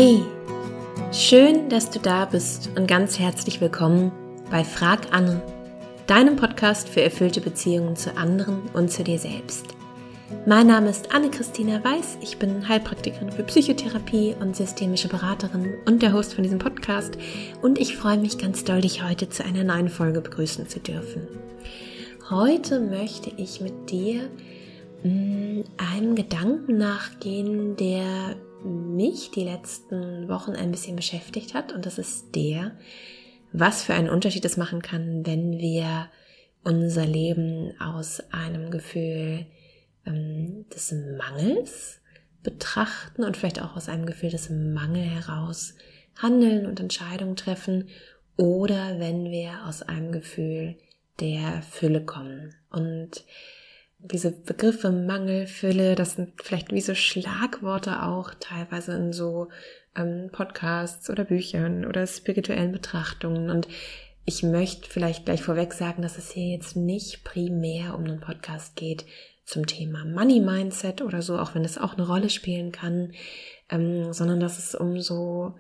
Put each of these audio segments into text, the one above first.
Hey, schön, dass du da bist und ganz herzlich willkommen bei Frag Anne, deinem Podcast für erfüllte Beziehungen zu anderen und zu dir selbst. Mein Name ist Anne-Christina Weiß, ich bin Heilpraktikerin für Psychotherapie und systemische Beraterin und der Host von diesem Podcast und ich freue mich ganz doll, dich heute zu einer neuen Folge begrüßen zu dürfen. Heute möchte ich mit dir einem Gedanken nachgehen, der mich die letzten Wochen ein bisschen beschäftigt hat, und das ist der, was für einen Unterschied es machen kann, wenn wir unser Leben aus einem Gefühl des Mangels betrachten und vielleicht auch aus einem Gefühl des Mangels heraus handeln und Entscheidungen treffen, oder wenn wir aus einem Gefühl der Fülle kommen. Und diese Begriffe Mangel, Fülle, das sind vielleicht wie so Schlagworte auch teilweise in so Podcasts oder Büchern oder spirituellen Betrachtungen. Und ich möchte vielleicht gleich vorweg sagen, dass es hier jetzt nicht primär um einen Podcast geht zum Thema Money Mindset oder so, auch wenn es auch eine Rolle spielen kann, sondern dass es um so,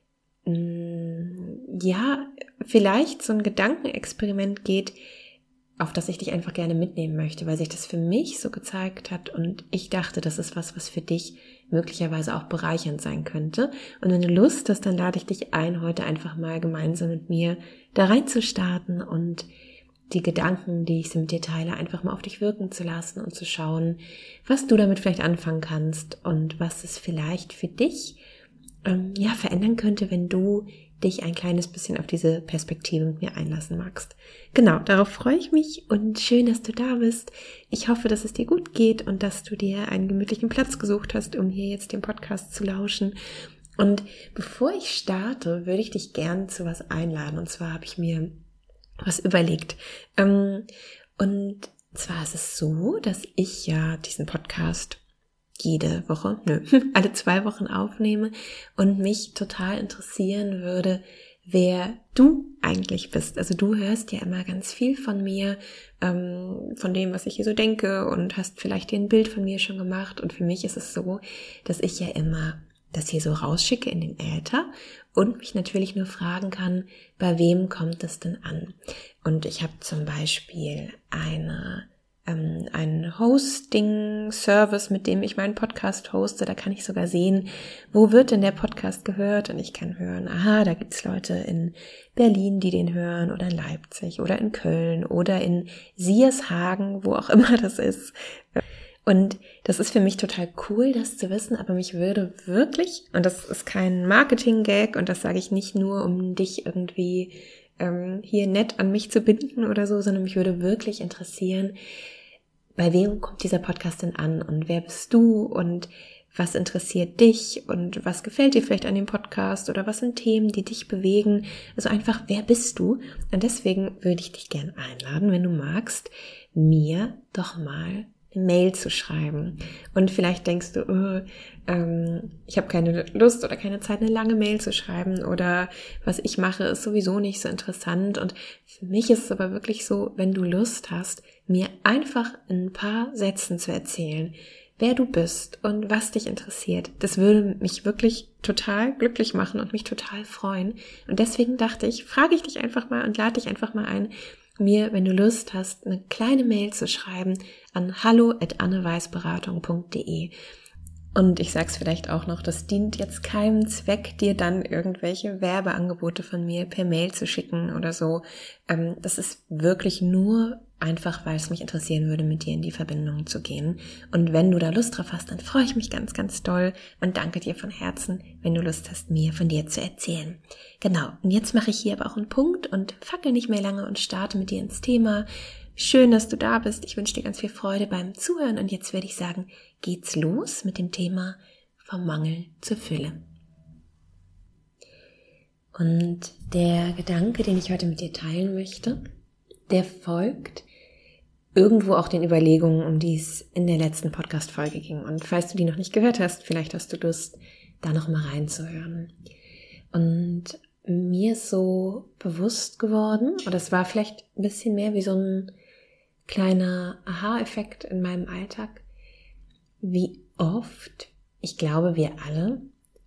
vielleicht so ein Gedankenexperiment geht, auf das ich dich einfach gerne mitnehmen möchte, weil sich das für mich so gezeigt hat und ich dachte, das ist was für dich möglicherweise auch bereichernd sein könnte. Und wenn du Lust hast, dann lade ich dich ein, heute einfach mal gemeinsam mit mir da reinzustarten und die Gedanken, die ich so mit dir teile, einfach mal auf dich wirken zu lassen und zu schauen, was du damit vielleicht anfangen kannst und was es vielleicht für dich verändern könnte, wenn du dich ein kleines bisschen auf diese Perspektive mit mir einlassen magst. Genau, darauf freue ich mich und schön, dass du da bist. Ich hoffe, dass es dir gut geht und dass du dir einen gemütlichen Platz gesucht hast, um hier jetzt den Podcast zu lauschen. Und bevor ich starte, würde ich dich gern zu was einladen. Und zwar habe ich mir was überlegt. Und zwar ist es so, dass ich ja diesen Podcast alle 2 Wochen aufnehme und mich total interessieren würde, wer du eigentlich bist. Also du hörst ja immer ganz viel von mir, von dem, was ich hier so denke, und hast vielleicht dir ein Bild von mir schon gemacht. Und für mich ist es so, dass ich ja immer das hier so rausschicke in den Äther und mich natürlich nur fragen kann, bei wem kommt es denn an? Und ich habe zum Beispiel einen Hosting-Service, mit dem ich meinen Podcast hoste. Da kann ich sogar sehen, wo wird denn der Podcast gehört, und ich kann hören, da gibt's Leute in Berlin, die den hören, oder in Leipzig oder in Köln oder in Siershagen, wo auch immer das ist. Und das ist für mich total cool, das zu wissen, aber mich würde wirklich, und das ist kein Marketing-Gag und das sage ich nicht nur, um dich irgendwie hier nett an mich zu binden oder so, sondern mich würde wirklich interessieren, bei wem kommt dieser Podcast denn an und wer bist du und was interessiert dich und was gefällt dir vielleicht an dem Podcast oder was sind Themen, die dich bewegen. Also einfach, wer bist du? Und deswegen würde ich dich gern einladen, wenn du magst, mir doch mal eine Mail zu schreiben. Und vielleicht denkst du, ich habe keine Lust oder keine Zeit, eine lange Mail zu schreiben, oder was ich mache, ist sowieso nicht so interessant. Und für mich ist es aber wirklich so, wenn du Lust hast, mir einfach in ein paar Sätzen zu erzählen, wer du bist und was dich interessiert. Das würde mich wirklich total glücklich machen und mich total freuen. Und deswegen dachte ich, frage ich dich einfach mal und lade dich einfach mal ein, mir, wenn du Lust hast, eine kleine Mail zu schreiben an hallo@anneweisberatung.de. Und ich sag's vielleicht auch noch, das dient jetzt keinem Zweck, dir dann irgendwelche Werbeangebote von mir per Mail zu schicken oder so. Das ist wirklich nur einfach, weil es mich interessieren würde, mit dir in die Verbindung zu gehen. Und wenn du da Lust drauf hast, dann freue ich mich ganz, ganz doll und danke dir von Herzen, wenn du Lust hast, mir von dir zu erzählen. Genau, und jetzt mache ich hier aber auch einen Punkt und fackel nicht mehr lange und starte mit dir ins Thema. Schön, dass du da bist. Ich wünsche dir ganz viel Freude beim Zuhören und jetzt würde ich sagen, geht's los mit dem Thema vom Mangel zur Fülle. Und der Gedanke, den ich heute mit dir teilen möchte, der folgt irgendwo auch den Überlegungen, um die es in der letzten Podcast-Folge ging. Und falls du die noch nicht gehört hast, vielleicht hast du Lust, da noch mal reinzuhören. Und mir ist so bewusst geworden, oder es war vielleicht ein bisschen mehr wie so ein kleiner Aha-Effekt in meinem Alltag, wie oft, ich glaube wir alle,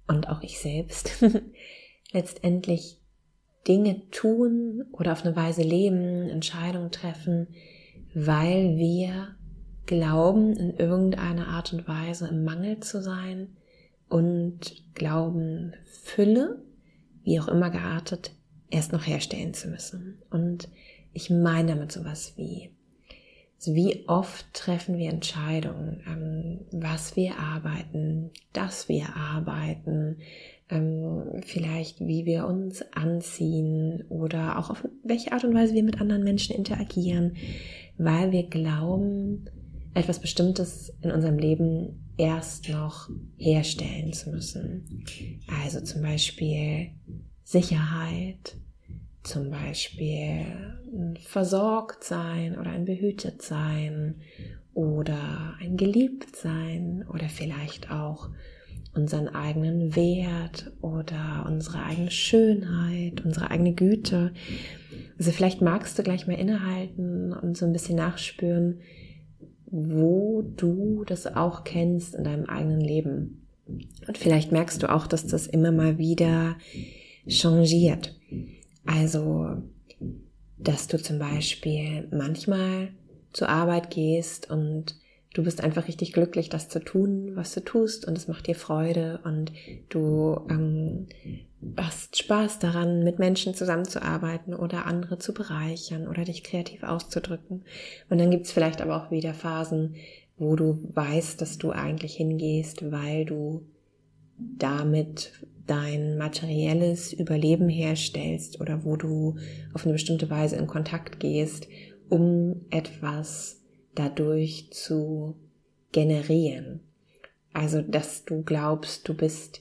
und auch ich selbst letztendlich Dinge tun oder auf eine Weise leben, Entscheidungen treffen, weil wir glauben, in irgendeiner Art und Weise im Mangel zu sein und glauben, Fülle, wie auch immer geartet, erst noch herstellen zu müssen. Und ich meine damit sowas wie oft treffen wir Entscheidungen, was wir arbeiten, dass wir arbeiten, vielleicht wie wir uns anziehen oder auch auf welche Art und Weise wir mit anderen Menschen interagieren, weil wir glauben, etwas Bestimmtes in unserem Leben erst noch herstellen zu müssen. Also zum Beispiel Sicherheit, zum Beispiel ein Versorgtsein oder ein Behütetsein oder ein Geliebtsein oder vielleicht auch unseren eigenen Wert oder unsere eigene Schönheit, unsere eigene Güte. Also vielleicht magst du gleich mal innehalten und so ein bisschen nachspüren, wo du das auch kennst in deinem eigenen Leben. Und vielleicht merkst du auch, dass das immer mal wieder changiert. Also, dass du zum Beispiel manchmal zur Arbeit gehst und du bist einfach richtig glücklich, das zu tun, was du tust, und es macht dir Freude und du hast Spaß daran, mit Menschen zusammenzuarbeiten oder andere zu bereichern oder dich kreativ auszudrücken. Und dann gibt es vielleicht aber auch wieder Phasen, wo du weißt, dass du eigentlich hingehst, weil du damit dein materielles Überleben herstellst oder wo du auf eine bestimmte Weise in Kontakt gehst, um etwas dadurch zu generieren. Also, dass du glaubst, du bist,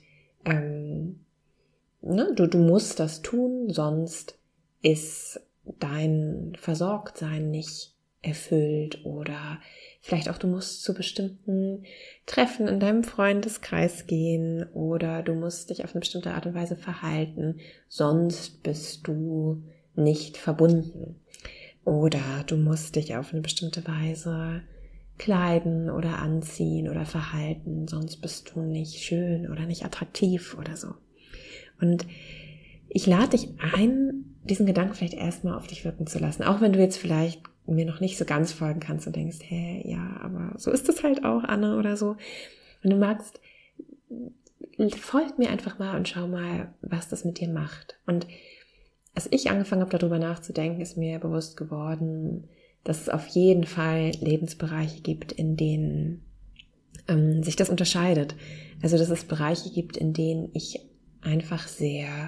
du musst das tun, sonst ist dein Versorgtsein nicht erfüllt, oder vielleicht auch du musst zu bestimmten Treffen in deinem Freundeskreis gehen oder du musst dich auf eine bestimmte Art und Weise verhalten, sonst bist du nicht verbunden. Oder du musst dich auf eine bestimmte Weise kleiden oder anziehen oder verhalten, sonst bist du nicht schön oder nicht attraktiv oder so. Und ich lade dich ein, diesen Gedanken vielleicht erstmal auf dich wirken zu lassen, auch wenn du jetzt vielleicht mir noch nicht so ganz folgen kannst und denkst, ja, aber so ist es halt auch, Anne, oder so. Wenn du magst, folg mir einfach mal und schau mal, was das mit dir macht. Und als ich angefangen habe, darüber nachzudenken, ist mir bewusst geworden, dass es auf jeden Fall Lebensbereiche gibt, in denen sich das unterscheidet. Also, dass es Bereiche gibt, in denen ich einfach sehr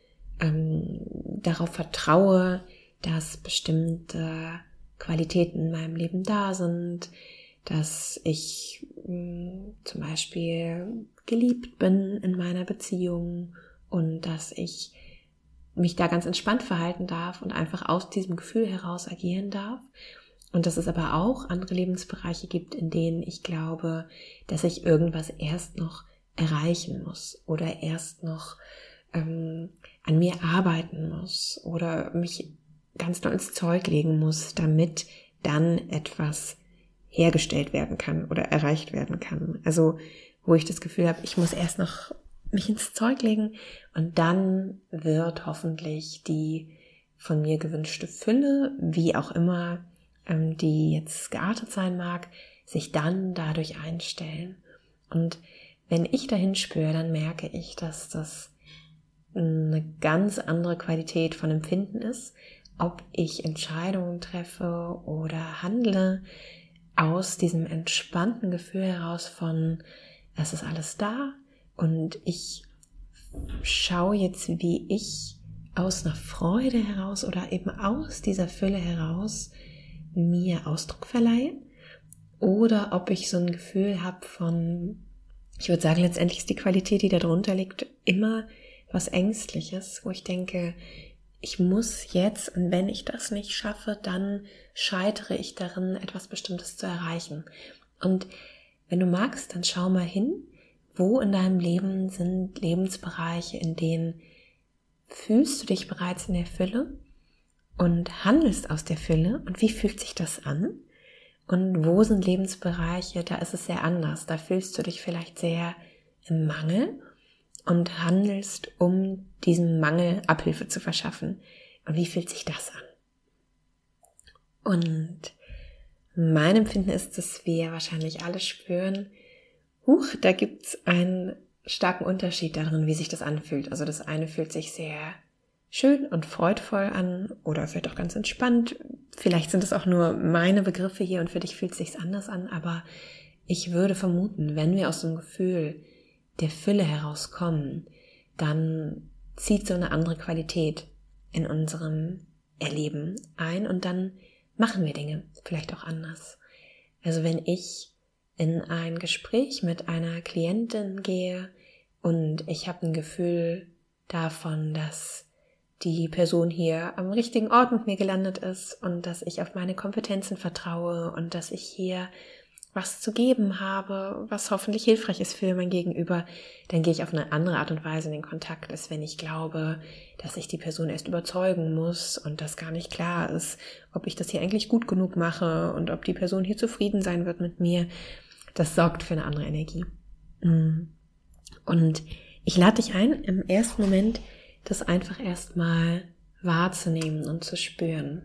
darauf vertraue, dass bestimmte Qualitäten in meinem Leben da sind, dass ich zum Beispiel geliebt bin in meiner Beziehung und dass ich mich da ganz entspannt verhalten darf und einfach aus diesem Gefühl heraus agieren darf. Und dass es aber auch andere Lebensbereiche gibt, in denen ich glaube, dass ich irgendwas erst noch erreichen muss oder erst noch an mir arbeiten muss oder mich ganz doll ins Zeug legen muss, damit dann etwas hergestellt werden kann oder erreicht werden kann. Also wo ich das Gefühl habe, ich muss erst noch mich ins Zeug legen und dann wird hoffentlich die von mir gewünschte Fülle, wie auch immer die jetzt geartet sein mag, sich dann dadurch einstellen. Und wenn ich dahin spüre, dann merke ich, dass das eine ganz andere Qualität von Empfinden ist, ob ich Entscheidungen treffe oder handle aus diesem entspannten Gefühl heraus von, es ist alles da und ich schaue jetzt, wie ich aus einer Freude heraus oder eben aus dieser Fülle heraus mir Ausdruck verleihe, oder ob ich so ein Gefühl habe von, ich würde sagen, letztendlich ist die Qualität, die da drunter liegt, immer was Ängstliches, wo ich denke, ich muss jetzt, und wenn ich das nicht schaffe, dann scheitere ich darin, etwas Bestimmtes zu erreichen. Und wenn du magst, dann schau mal hin, wo in deinem Leben sind Lebensbereiche, in denen fühlst du dich bereits in der Fülle und handelst aus der Fülle, und wie fühlt sich das an? Und wo sind Lebensbereiche, da ist es sehr anders, da fühlst du dich vielleicht sehr im Mangel und handelst, um diesem Mangel Abhilfe zu verschaffen. Und wie fühlt sich das an? Und mein Empfinden ist, dass wir wahrscheinlich alle spüren, da gibt's einen starken Unterschied darin, wie sich das anfühlt. Also das eine fühlt sich sehr schön und freudvoll an oder vielleicht auch ganz entspannt. Vielleicht sind es auch nur meine Begriffe hier und für dich fühlt es sich anders an, aber ich würde vermuten, wenn wir aus dem Gefühl der Fülle herauskommen, dann zieht so eine andere Qualität in unserem Erleben ein und dann machen wir Dinge vielleicht auch anders. Also wenn ich in ein Gespräch mit einer Klientin gehe und ich habe ein Gefühl davon, dass die Person hier am richtigen Ort mit mir gelandet ist und dass ich auf meine Kompetenzen vertraue und dass ich hier was zu geben habe, was hoffentlich hilfreich ist für mein Gegenüber, dann gehe ich auf eine andere Art und Weise in den Kontakt, als wenn ich glaube, dass ich die Person erst überzeugen muss und dass gar nicht klar ist, ob ich das hier eigentlich gut genug mache und ob die Person hier zufrieden sein wird mit mir. Das sorgt für eine andere Energie. Und ich lade dich ein, im ersten Moment das einfach erstmal wahrzunehmen und zu spüren.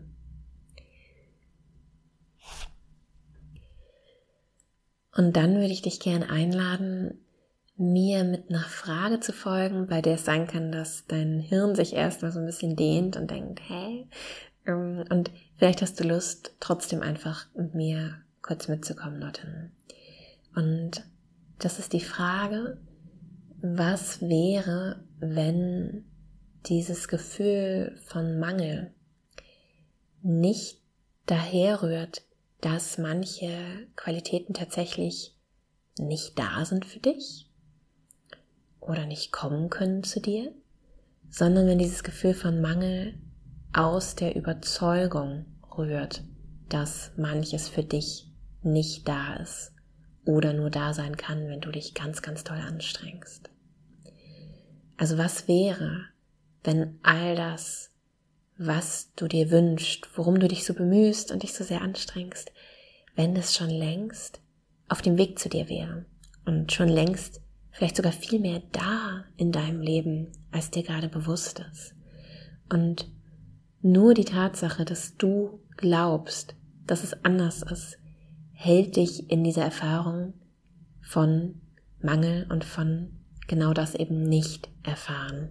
Und dann würde ich dich gerne einladen, mir mit einer Frage zu folgen, bei der es sein kann, dass dein Hirn sich erstmal so ein bisschen dehnt und denkt, hä? Und vielleicht hast du Lust, trotzdem einfach mit mir kurz mitzukommen dorthin. Und das ist die Frage, was wäre, wenn dieses Gefühl von Mangel nicht daherrührt, dass manche Qualitäten tatsächlich nicht da sind für dich oder nicht kommen können zu dir, sondern wenn dieses Gefühl von Mangel aus der Überzeugung rührt, dass manches für dich nicht da ist oder nur da sein kann, wenn du dich ganz, ganz doll anstrengst. Also was wäre, wenn all das, was du dir wünschst, worum du dich so bemühst und dich so sehr anstrengst, wenn es schon längst auf dem Weg zu dir wäre und schon längst vielleicht sogar viel mehr da in deinem Leben, als dir gerade bewusst ist. Und nur die Tatsache, dass du glaubst, dass es anders ist, hält dich in dieser Erfahrung von Mangel und von genau das eben nicht erfahren.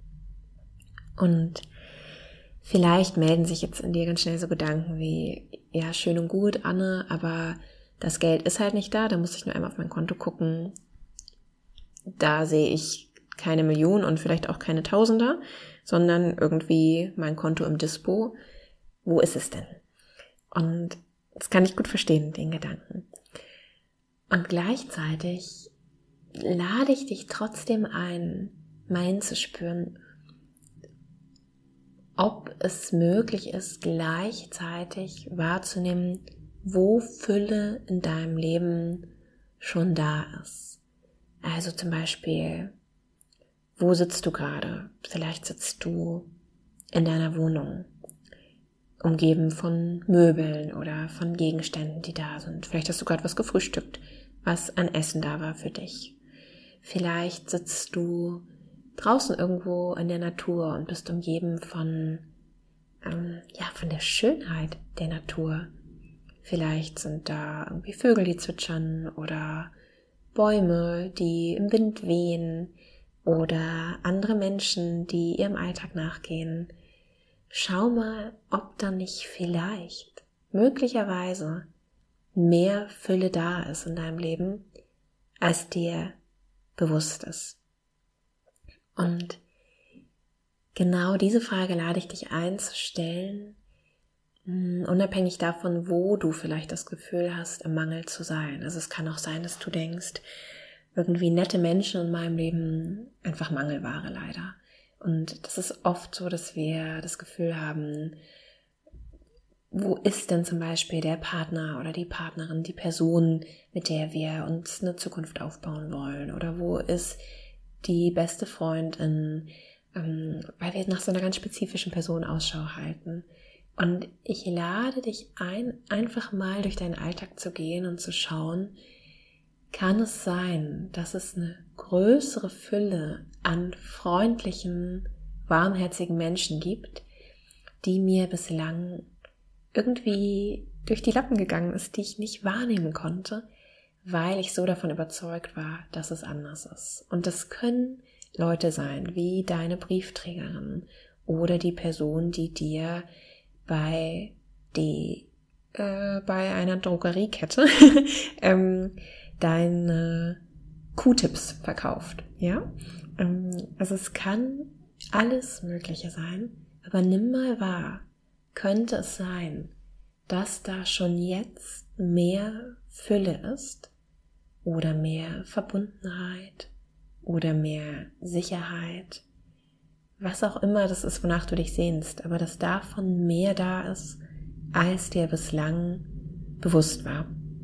Und vielleicht melden sich jetzt in dir ganz schnell so Gedanken wie, ja, schön und gut, Anne, aber das Geld ist halt nicht da, da muss ich nur einmal auf mein Konto gucken. Da sehe ich keine Millionen und vielleicht auch keine Tausender, sondern irgendwie mein Konto im Dispo. Wo ist es denn? Und das kann ich gut verstehen, den Gedanken. Und gleichzeitig lade ich dich trotzdem ein, mal hinzuspüren, ob es möglich ist, gleichzeitig wahrzunehmen, wo Fülle in deinem Leben schon da ist. Also zum Beispiel, wo sitzt du gerade? Vielleicht sitzt du in deiner Wohnung, umgeben von Möbeln oder von Gegenständen, die da sind. Vielleicht hast du gerade was gefrühstückt, was an Essen da war für dich. Vielleicht sitzt du draußen irgendwo in der Natur und bist umgeben von der Schönheit der Natur. Vielleicht sind da irgendwie Vögel, die zwitschern oder Bäume, die im Wind wehen oder andere Menschen, die ihrem Alltag nachgehen. Schau mal, ob da nicht vielleicht, möglicherweise, mehr Fülle da ist in deinem Leben, als dir bewusst ist. Und genau diese Frage lade ich dich ein zu stellen, unabhängig davon, wo du vielleicht das Gefühl hast, im Mangel zu sein. Also es kann auch sein, dass du denkst, irgendwie nette Menschen in meinem Leben einfach Mangelware leider. Und das ist oft so, dass wir das Gefühl haben, wo ist denn zum Beispiel der Partner oder die Partnerin, die Person, mit der wir uns eine Zukunft aufbauen wollen? Oder wo ist die beste Freundin, weil wir nach so einer ganz spezifischen Person Ausschau halten. Und ich lade dich ein, einfach mal durch deinen Alltag zu gehen und zu schauen, kann es sein, dass es eine größere Fülle an freundlichen, warmherzigen Menschen gibt, die mir bislang irgendwie durch die Lappen gegangen ist, die ich nicht wahrnehmen konnte, weil ich so davon überzeugt war, dass es anders ist. Und das können Leute sein, wie deine Briefträgerin oder die Person, die dir bei einer Drogeriekette deine Q-Tips verkauft. Ja? Also es kann alles Mögliche sein, aber nimm mal wahr, könnte es sein, dass da schon jetzt mehr Fülle ist oder mehr Verbundenheit oder mehr Sicherheit, was auch immer das ist, wonach du dich sehnst, aber dass davon mehr da ist, als dir bislang bewusst war.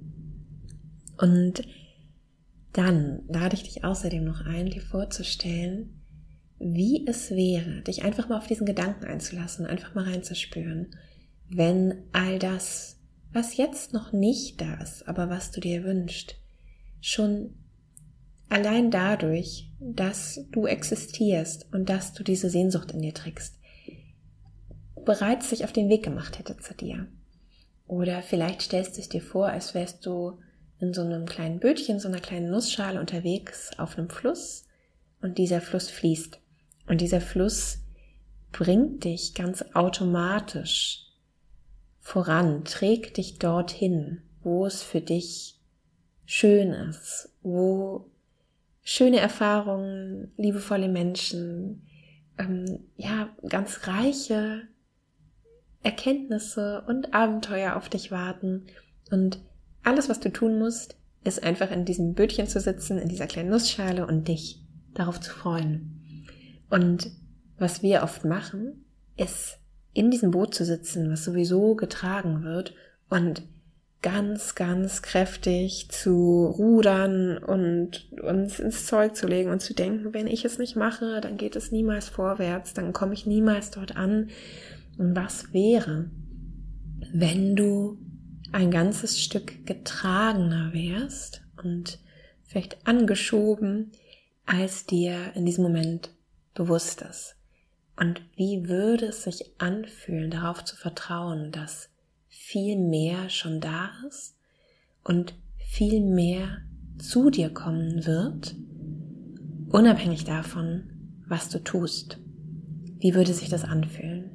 Und dann lade ich dich außerdem noch ein, dir vorzustellen, wie es wäre, dich einfach mal auf diesen Gedanken einzulassen, einfach mal reinzuspüren, wenn all das, was jetzt noch nicht da ist, aber was du dir wünschst, schon allein dadurch, dass du existierst und dass du diese Sehnsucht in dir trägst, bereits sich auf den Weg gemacht hätte zu dir. Oder vielleicht stellst du es dir vor, als wärst du in so einem kleinen Bötchen, so einer kleinen Nussschale unterwegs auf einem Fluss und dieser Fluss fließt. Und dieser Fluss bringt dich ganz automatisch voran, trägt dich dorthin, wo es für dich schön ist, wo schöne Erfahrungen, liebevolle Menschen, ganz reiche Erkenntnisse und Abenteuer auf dich warten. Und alles, was du tun musst, ist einfach in diesem Bötchen zu sitzen, in dieser kleinen Nussschale und dich darauf zu freuen. Und was wir oft machen, ist in diesem Boot zu sitzen, was sowieso getragen wird und ganz, ganz kräftig zu rudern und uns ins Zeug zu legen und zu denken, wenn ich es nicht mache, dann geht es niemals vorwärts, dann komme ich niemals dort an. Und was wäre, wenn du ein ganzes Stück getragener wärst und vielleicht angeschoben, als dir in diesem Moment bewusst ist? Und wie würde es sich anfühlen, darauf zu vertrauen, dass viel mehr schon da ist und viel mehr zu dir kommen wird, unabhängig davon, was du tust? Wie würde sich das anfühlen?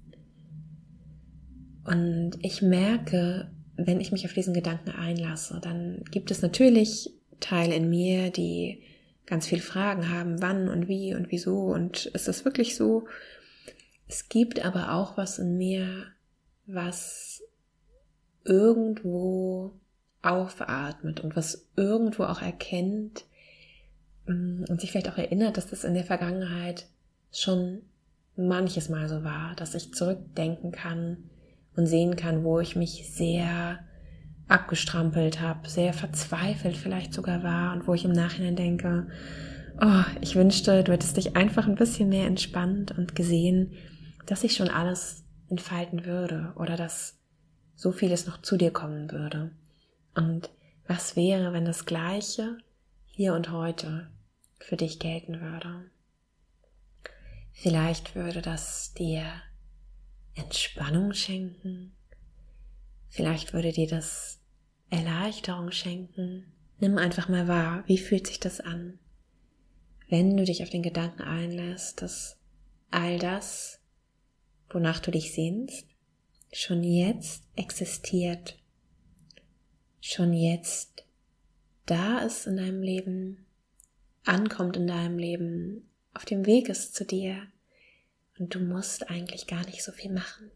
Und ich merke, wenn ich mich auf diesen Gedanken einlasse, dann gibt es natürlich Teile in mir, die ganz viele Fragen haben, wann und wie und wieso und ist das wirklich so? Es gibt aber auch was in mir, was irgendwo aufatmet und was irgendwo auch erkennt und sich vielleicht auch erinnert, dass das in der Vergangenheit schon manches Mal so war, dass ich zurückdenken kann und sehen kann, wo ich mich sehr abgestrampelt habe, sehr verzweifelt vielleicht sogar war und wo ich im Nachhinein denke, ich wünschte, du hättest dich einfach ein bisschen mehr entspannt und gesehen, dass sich schon alles entfalten würde oder dass so vieles noch zu dir kommen würde. Und was wäre, wenn das Gleiche hier und heute für dich gelten würde? Vielleicht würde das dir Entspannung schenken. Vielleicht würde dir das Erleichterung schenken. Nimm einfach mal wahr, wie fühlt sich das an, wenn du dich auf den Gedanken einlässt, dass all das, wonach du dich sehnst, schon jetzt existiert, schon jetzt da ist in deinem Leben, ankommt in deinem Leben, auf dem Weg ist zu dir und du musst eigentlich gar nicht so viel machen.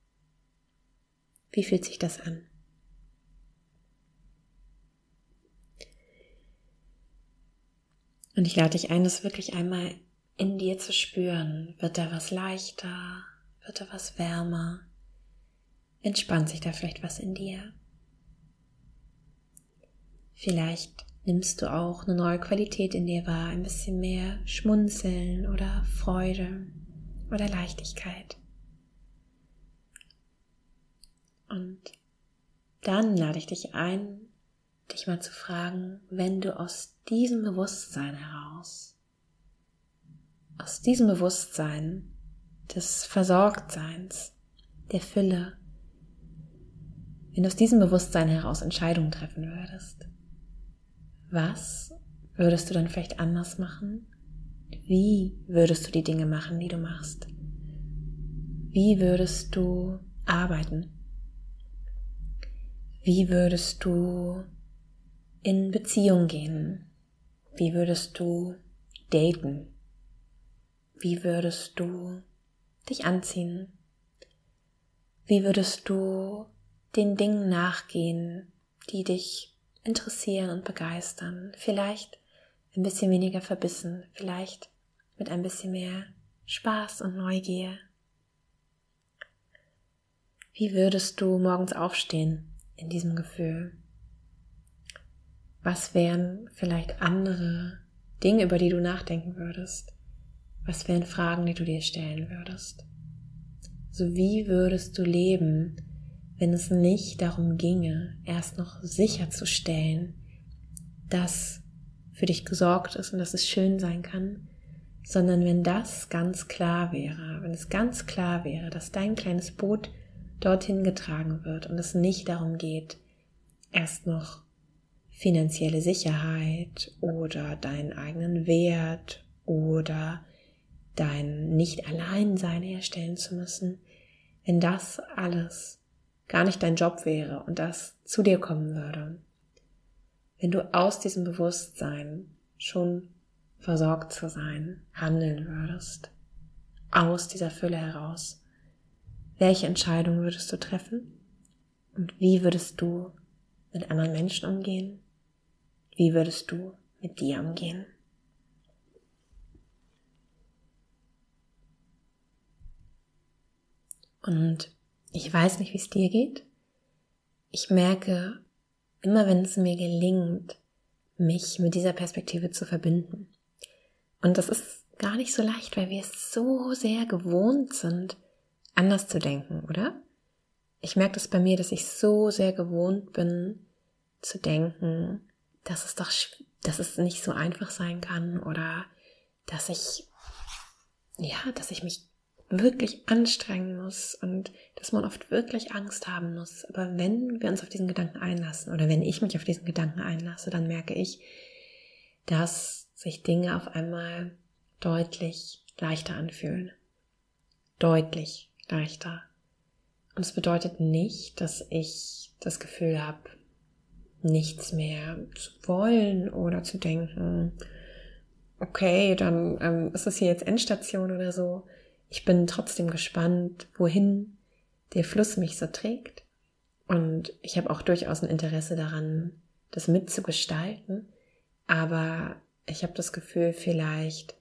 Wie fühlt sich das an? Und ich lade dich ein, das wirklich einmal in dir zu spüren. Wird da was leichter? Wird da was wärmer? Entspannt sich da vielleicht was in dir? Vielleicht nimmst du auch eine neue Qualität in dir wahr, ein bisschen mehr Schmunzeln oder Freude oder Leichtigkeit. Und dann lade ich dich ein, dich mal zu fragen, wenn du aus diesem Bewusstsein heraus, aus diesem Bewusstsein des Versorgtseins, der Fülle, wenn du aus diesem Bewusstsein heraus Entscheidungen treffen würdest, was würdest du dann vielleicht anders machen? Wie würdest du die Dinge machen, die du machst? Wie würdest du arbeiten? Wie würdest du in Beziehung gehen? Wie würdest du daten? Wie würdest du dich anziehen? Wie würdest du den Dingen nachgehen, die dich interessieren und begeistern? Vielleicht ein bisschen weniger verbissen, vielleicht mit ein bisschen mehr Spaß und Neugier. Wie würdest du morgens aufstehen in diesem Gefühl? Was wären vielleicht andere Dinge, über die du nachdenken würdest? Was wären Fragen, die du dir stellen würdest? So wie würdest du leben, wenn es nicht darum ginge, erst noch sicherzustellen, dass für dich gesorgt ist und dass es schön sein kann, sondern wenn das ganz klar wäre, wenn es ganz klar wäre, dass dein kleines Boot dorthin getragen wird und es nicht darum geht, erst noch finanzielle Sicherheit oder deinen eigenen Wert oder dein Nicht-Alleinsein herstellen zu müssen, wenn das alles gar nicht dein Job wäre und das zu dir kommen würde, wenn du aus diesem Bewusstsein schon versorgt zu sein, handeln würdest, aus dieser Fülle heraus, welche Entscheidung würdest du treffen und wie würdest du mit anderen Menschen umgehen? Wie würdest du mit dir umgehen? Und ich weiß nicht, wie es dir geht. Ich merke, immer wenn es mir gelingt, mich mit dieser Perspektive zu verbinden. Und das ist gar nicht so leicht, weil wir es so sehr gewohnt sind, anders zu denken, oder? Ich merke das bei mir, dass ich so sehr gewohnt bin, zu denken, dass es nicht so einfach sein kann oder dass ich mich wirklich anstrengen muss und dass man oft wirklich Angst haben muss. Aber wenn wir uns auf diesen Gedanken einlassen oder wenn ich mich auf diesen Gedanken einlasse, dann merke ich, dass sich Dinge auf einmal deutlich leichter anfühlen. Deutlich leichter. Und es bedeutet nicht, dass ich das Gefühl habe, nichts mehr zu wollen oder zu denken, okay, dann ist es hier jetzt Endstation oder so. Ich bin trotzdem gespannt, wohin der Fluss mich so trägt. Und ich habe auch durchaus ein Interesse daran, das mitzugestalten. Aber ich habe das Gefühl, vielleicht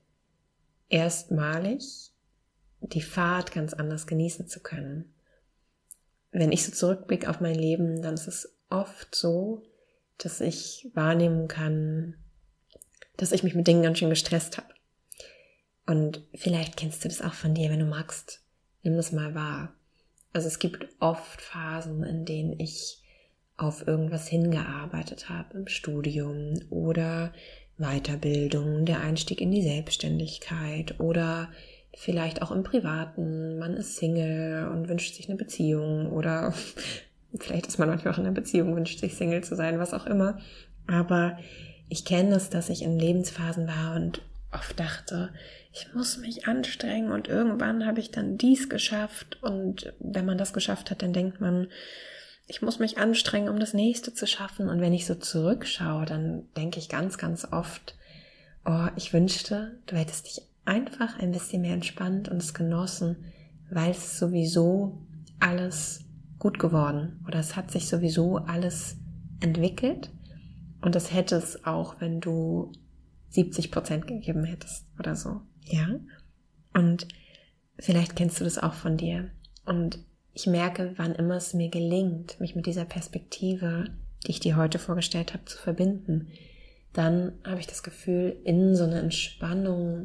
erstmalig die Fahrt ganz anders genießen zu können. Wenn ich so zurückblicke auf mein Leben, dann ist es oft so, dass ich wahrnehmen kann, dass ich mich mit Dingen ganz schön gestresst habe. Und vielleicht kennst du das auch von dir, wenn du magst, nimm das mal wahr. Also es gibt oft Phasen, in denen ich auf irgendwas hingearbeitet habe, im Studium oder Weiterbildung, der Einstieg in die Selbstständigkeit oder vielleicht auch im Privaten, man ist Single und wünscht sich eine Beziehung oder vielleicht ist man manchmal auch in einer Beziehung, wünscht sich Single zu sein, was auch immer. Aber ich kenne es, dass ich in Lebensphasen war und oft dachte, ich muss mich anstrengen und irgendwann habe ich dann dies geschafft und wenn man das geschafft hat, dann denkt man, ich muss mich anstrengen, um das Nächste zu schaffen. Und wenn ich so zurückschaue, dann denke ich ganz, ganz oft, oh, ich wünschte, du hättest dich einfach ein bisschen mehr entspannt und es genossen, weil es sowieso alles gut geworden oder es hat sich sowieso alles entwickelt und das hätte es auch, wenn du 70% gegeben hättest oder so, ja? Und vielleicht kennst du das auch von dir und ich merke, wann immer es mir gelingt, mich mit dieser Perspektive, die ich dir heute vorgestellt habe, zu verbinden, dann habe ich das Gefühl, in so eine Entspannung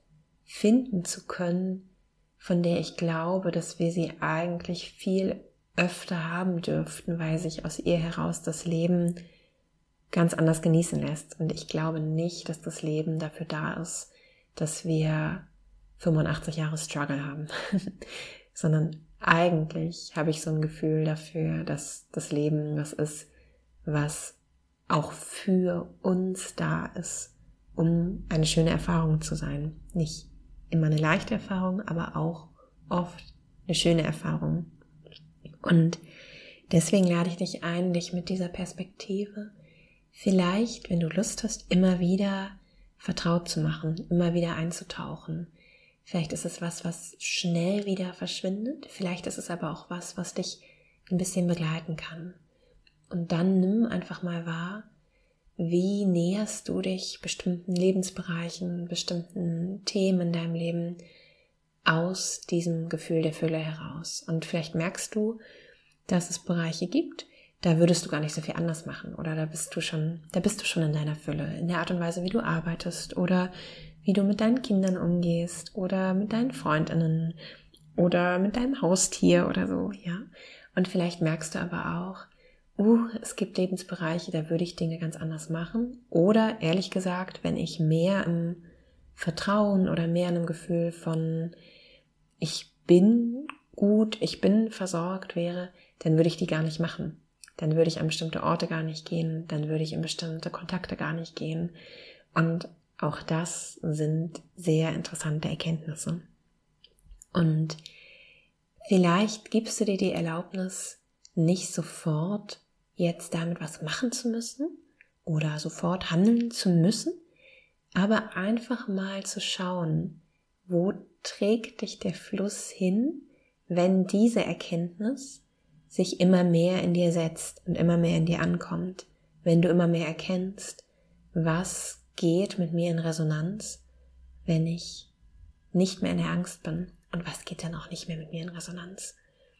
finden zu können, von der ich glaube, dass wir sie eigentlich viel öfter haben dürften, weil sich aus ihr heraus das Leben ganz anders genießen lässt. Und ich glaube nicht, dass das Leben dafür da ist, dass wir 85 Jahre Struggle haben, sondern eigentlich habe ich so ein Gefühl dafür, dass das Leben was ist, was auch für uns da ist, um eine schöne Erfahrung zu sein. Nicht immer eine leichte Erfahrung, aber auch oft eine schöne Erfahrung. Und deswegen lade ich dich ein, dich mit dieser Perspektive vielleicht, wenn du Lust hast, immer wieder vertraut zu machen, immer wieder einzutauchen. Vielleicht ist es was schnell wieder verschwindet. Vielleicht ist es aber auch was dich ein bisschen begleiten kann. Und dann nimm einfach mal wahr, wie näherst du dich bestimmten Lebensbereichen, bestimmten Themen in deinem Leben aus diesem Gefühl der Fülle heraus. Und vielleicht merkst du, dass es Bereiche gibt, da würdest du gar nicht so viel anders machen. Oder da bist du schon in deiner Fülle. In der Art und Weise, wie du arbeitest oder wie du mit deinen Kindern umgehst oder mit deinen FreundInnen oder mit deinem Haustier oder so, ja. Und vielleicht merkst du aber auch, es gibt Lebensbereiche, da würde ich Dinge ganz anders machen. Oder ehrlich gesagt, wenn ich mehr im Vertrauen oder mehr in einem Gefühl von ich bin gut, ich bin versorgt wäre, dann würde ich die gar nicht machen. Dann würde ich an bestimmte Orte gar nicht gehen, dann würde ich in bestimmte Kontakte gar nicht gehen. Und auch das sind sehr interessante Erkenntnisse. Und vielleicht gibst du dir die Erlaubnis, nicht sofort jetzt damit was machen zu müssen oder sofort handeln zu müssen, aber einfach mal zu schauen, wo trägt dich der Fluss hin, wenn diese Erkenntnis sich immer mehr in dir setzt und immer mehr in dir ankommt, wenn du immer mehr erkennst, was geht mit mir in Resonanz, wenn ich nicht mehr in der Angst bin und was geht dann auch nicht mehr mit mir in Resonanz.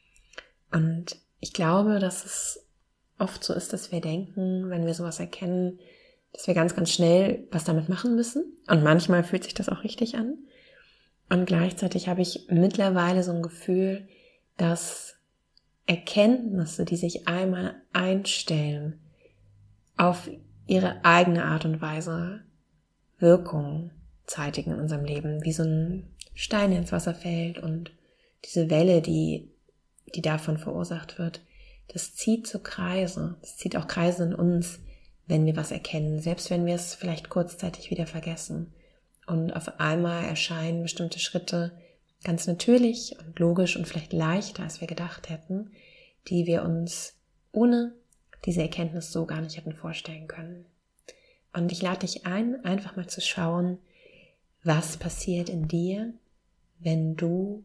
Und ich glaube, dass es oft so ist, dass wir denken, wenn wir sowas erkennen, dass wir ganz, ganz schnell was damit machen müssen. Und manchmal fühlt sich das auch richtig an. Und gleichzeitig habe ich mittlerweile so ein Gefühl, dass Erkenntnisse, die sich einmal einstellen, auf ihre eigene Art und Weise Wirkung zeitigen in unserem Leben, wie so ein Stein ins Wasser fällt und diese Welle, die davon verursacht wird, das zieht so Kreise, das zieht auch Kreise in uns, wenn wir was erkennen, selbst wenn wir es vielleicht kurzzeitig wieder vergessen. Und auf einmal erscheinen bestimmte Schritte ganz natürlich und logisch und vielleicht leichter, als wir gedacht hätten, die wir uns ohne diese Erkenntnis so gar nicht hätten vorstellen können. Und ich lade dich ein, einfach mal zu schauen, was passiert in dir, wenn du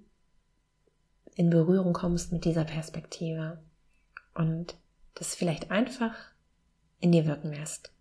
in Berührung kommst mit dieser Perspektive und das vielleicht einfach in dir wirken lässt.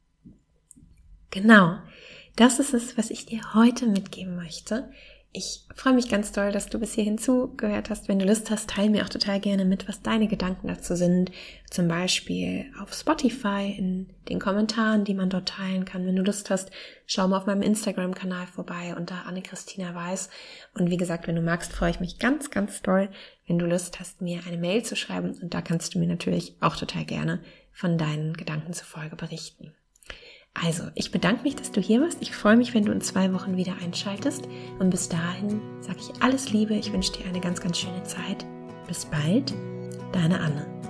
Genau, das ist es, was ich dir heute mitgeben möchte. Ich freue mich ganz doll, dass du bis hierhin zugehört hast. Wenn du Lust hast, teile mir auch total gerne mit, was deine Gedanken dazu sind. Zum Beispiel auf Spotify in den Kommentaren, die man dort teilen kann. Wenn du Lust hast, schau mal auf meinem Instagram-Kanal vorbei unter Anne-Christina Weiß. Und wie gesagt, wenn du magst, freue ich mich ganz, ganz doll, wenn du Lust hast, mir eine Mail zu schreiben. Und da kannst du mir natürlich auch total gerne von deinen Gedanken zur Folge berichten. Also, ich bedanke mich, dass du hier warst. Ich freue mich, wenn du in 2 Wochen wieder einschaltest. Und bis dahin sage ich alles Liebe. Ich wünsche dir eine ganz, ganz schöne Zeit. Bis bald, deine Anne.